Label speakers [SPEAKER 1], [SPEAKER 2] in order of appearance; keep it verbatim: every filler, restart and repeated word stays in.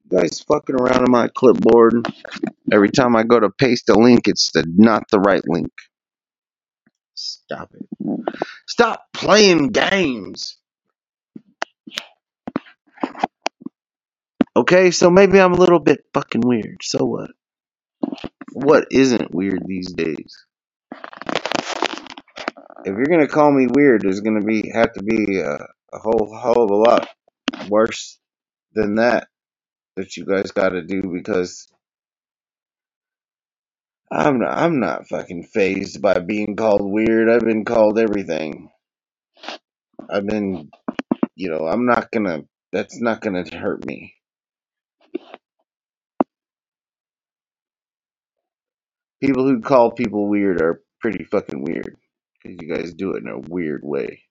[SPEAKER 1] You guys fucking around on my clipboard. Every time I go to paste a link, it's the, not the right link. Stop it. Stop playing games. Okay, so maybe I'm a little bit fucking weird. So what? What isn't weird these days? If you're gonna call me weird, there's gonna be have to be a, a whole hell of a lot worse than that that you guys got to do, because I'm not, I'm not fucking phased by being called weird. I've been called everything. I've been, you know, I'm not gonna. That's not gonna hurt me. People who call people weird are pretty fucking weird, because you guys do it in a weird way.